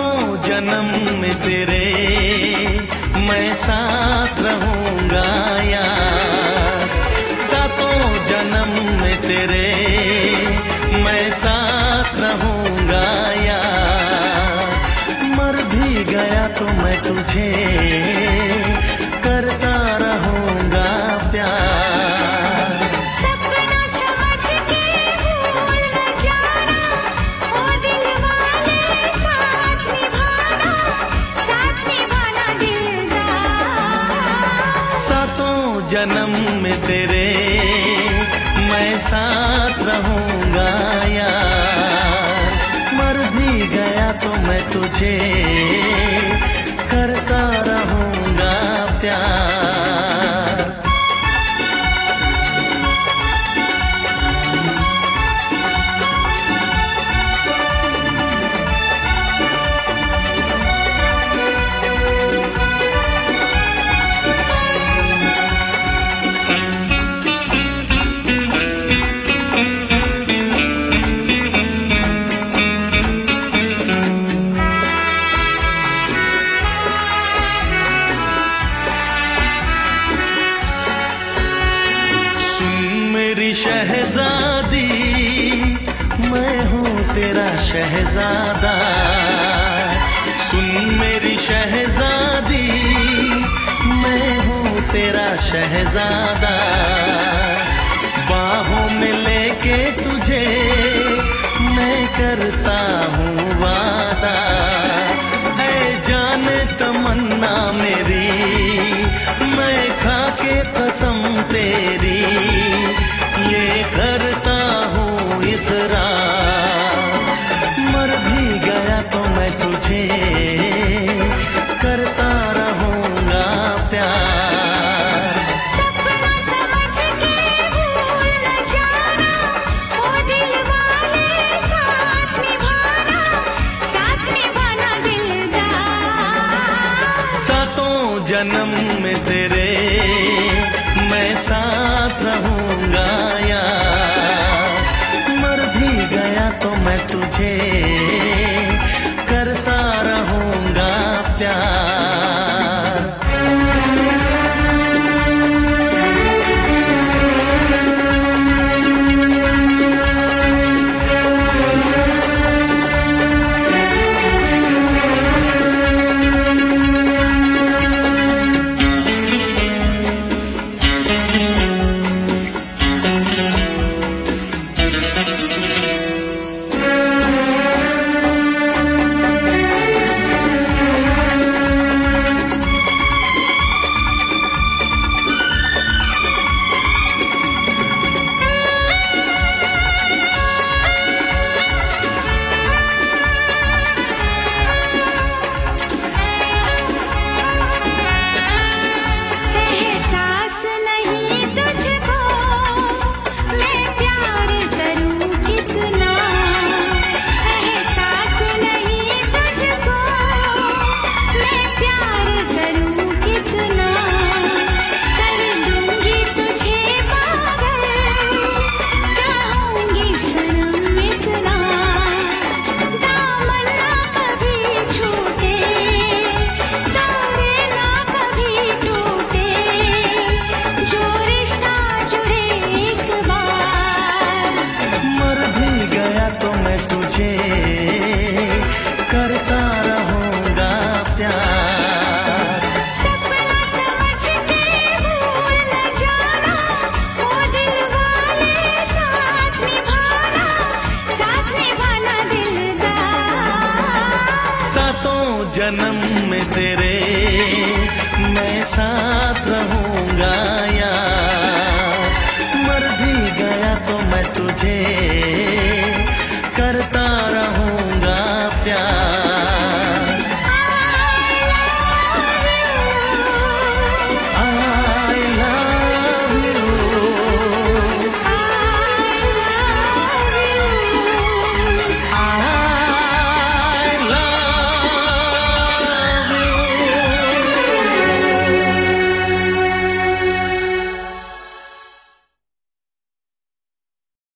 सातों जन्म में तेरे मैं साथ रहूंगा यार। सातों जन्म में तेरे मैं साथ रहूंगा यार। मर भी गया तो मैं तुझे करता रहूंगा प्यार। सपना समझ के भूल न जाना, ओ दिल वाले साथ निभाना दिलदार। सातों जन्म में तेरे मैं साथ रहूंगा यार। मर भी गया तो मैं तुझे करता रहूंगा प्यार। मेरी शहजादी मैं हूँ तेरा शहजादा। सुन मेरी शहजादी मैं हूँ तेरा शहजादा। बाहों में लेके तुझे मैं करता हूँ वादा। ऐ जान तमन्ना मेरी मैं खा के कसम तेरी ये करता हूँ इकरार। मर भी गया तो मैं तुझे करता रहूंगा प्यार। सपना समझ के भूल न जाना, ओ दिल वाले साथ निभाना दिलदार। सातों जन्म में तेरे मैं साथ रहूंगा यार। मर भी गया तो मैं तुझे करता रहूंगा प्यार। करता रहूंगा प्यार। सपना समझ के भूल न जाना, ओ दिल वाले साथ निभाना दिलदार। सातों जन्म में तेरे मैं साथ रहूंगा यार।